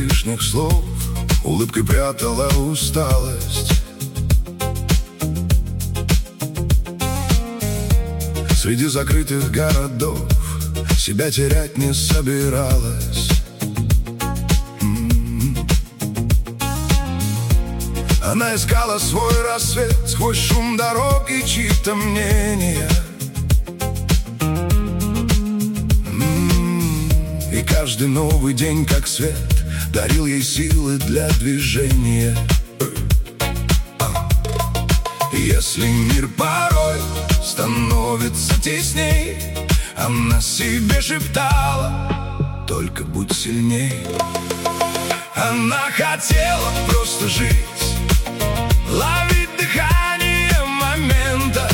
лишних слов, улыбкой прятала усталость. Среди закрытых городов себя терять не собиралась. Она искала свой рассвет сквозь шум дорог и чьи-то мнения. И каждый новый день, как свет, дарил ей силы для движения. Если мир порой становится тесней, она себе шептала: только будь сильней. Она хотела просто жить, ловить дыхание момента,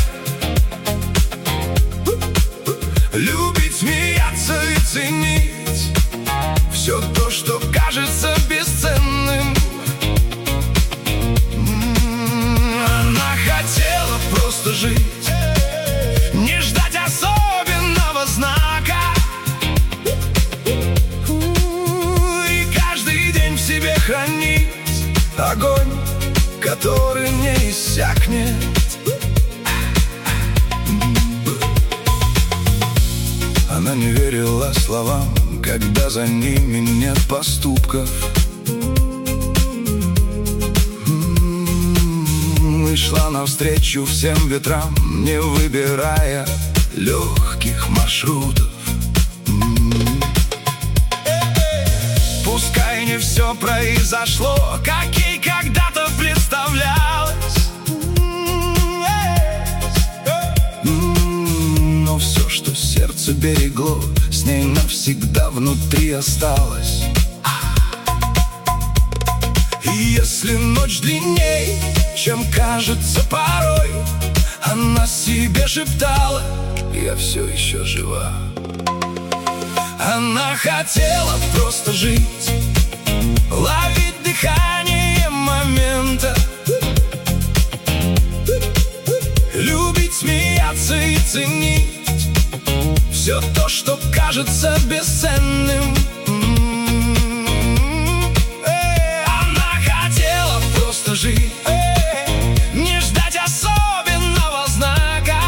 любить, смеяться и ценить все то, что кажется бесценным. Она хотела просто жить, не ждать особенного знака, и каждый день в себе хранить огонь, который не иссякнет. Она не верила словам, когда за ними нет поступков. И шла навстречу всем ветрам, не выбирая легких маршрутов. Пускай не все произошло, как ей когда-то представлялось, но все, что сердце берегло, с ней навсегда внутри осталось. И если ночь длинней, чем кажется порой, она себе шептала: я все еще жива. Она хотела просто жить, ловить дыхание момента, любить, смеяться и ценить все то, что кажется бесценным. Она хотела просто жить, не ждать особенного знака,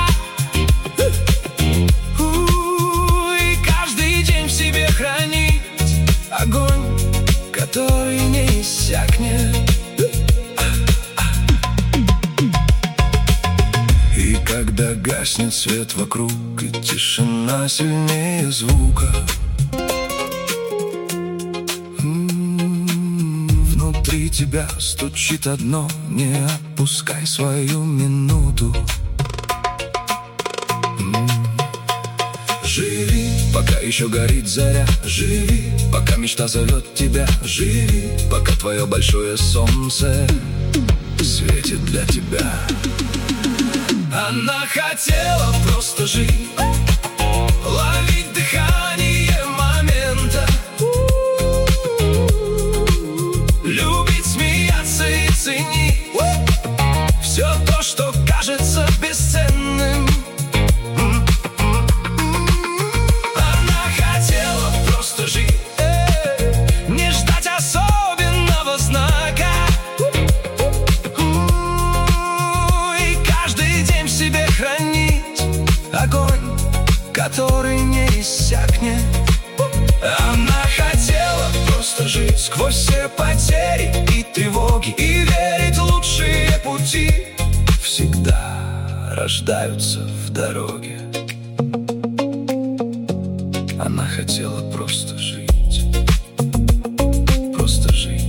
и каждый день в себе хранить огонь, который не иссякнет. И когда гаснет свет вокруг, и тишина сильнее звука, внутри тебя стучит одно: не отпускай свою минуту. Живи, пока еще горит заря, живи, пока мечта зовет тебя, живи, пока твое большое солнце светит для тебя. Она хотела просто жить, ловить дыхание момента, любить, смеяться и ценить все то, что кажется бесценным. Она хотела просто жить, не ждать особенного знака, и каждый день в себе хранить огонь, который не иссякнет. Она хотела просто жить сквозь все потери и тревоги, и верить, лучшие пути всегда рождаются в дороге. Она хотела просто жить, просто жить.